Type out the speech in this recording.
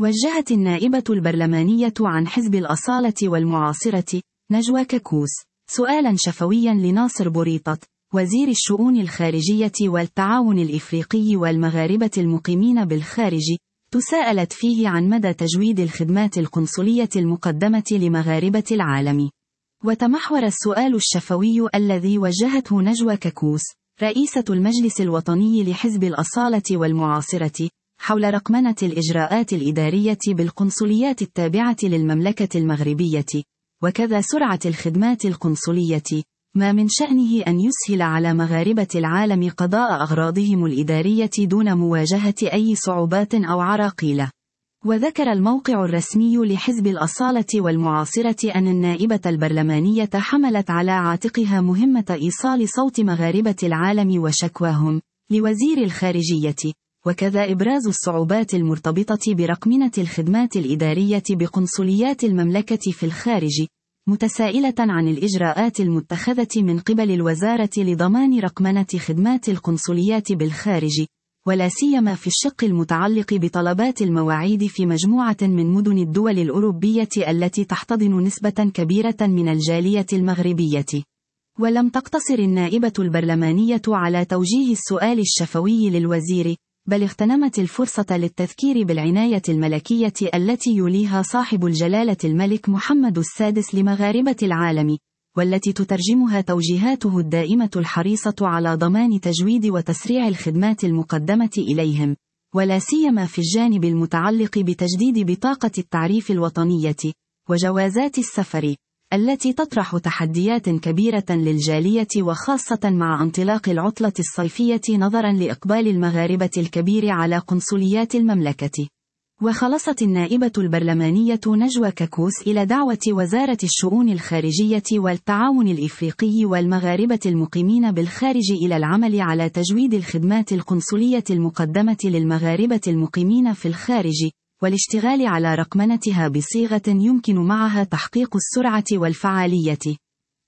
وجهت النائبة البرلمانية عن حزب الأصالة والمعاصرة نجوى ككوس سؤالا شفويا لناصر بوريطة وزير الشؤون الخارجية والتعاون الإفريقي والمغاربة المقيمين بالخارج، تساءلت فيه عن مدى تجويد الخدمات القنصلية المقدمة لمغاربة العالم. وتمحور السؤال الشفوي الذي وجهته نجوى ككوس رئيسة المجلس الوطني لحزب الأصالة والمعاصرة حول رقمنة الإجراءات الإدارية بالقنصليات التابعة للمملكة المغربية، وكذا سرعة الخدمات القنصلية، ما من شأنه أن يسهل على مغاربة العالم قضاء أغراضهم الإدارية دون مواجهة أي صعوبات أو عراقيل. وذكر الموقع الرسمي لحزب الأصالة والمعاصرة أن النائبة البرلمانية حملت على عاتقها مهمة إيصال صوت مغاربة العالم وشكواهم لوزير الخارجية، وكذا إبراز الصعوبات المرتبطة برقمنة الخدمات الإدارية بقنصليات المملكة في الخارج، متسائلة عن الإجراءات المتخذة من قبل الوزارة لضمان رقمنة خدمات القنصليات بالخارج، ولا سيما في الشق المتعلق بطلبات المواعيد في مجموعة من مدن الدول الأوروبية التي تحتضن نسبة كبيرة من الجالية المغربية. ولم تقتصر النائبة البرلمانية على توجيه السؤال الشفوي للوزير، بل اغتنمت الفرصة للتذكير بالعناية الملكية التي يوليها صاحب الجلالة الملك محمد السادس لمغاربة العالم، والتي تترجمها توجيهاته الدائمة الحريصة على ضمان تجويد وتسريع الخدمات المقدمة إليهم، ولا سيما في الجانب المتعلق بتجديد بطاقة التعريف الوطنية وجوازات السفر، التي تطرح تحديات كبيرة للجالية وخاصة مع انطلاق العطلة الصيفية نظرا لإقبال المغاربة الكبير على قنصليات المملكة. وخلصت النائبة البرلمانية نجوى ككوس إلى دعوة وزارة الشؤون الخارجية والتعاون الإفريقي والمغاربة المقيمين بالخارج إلى العمل على تجويد الخدمات القنصلية المقدمة للمغاربة المقيمين في الخارج، والاشتغال على رقمنتها بصيغة يمكن معها تحقيق السرعة والفعالية.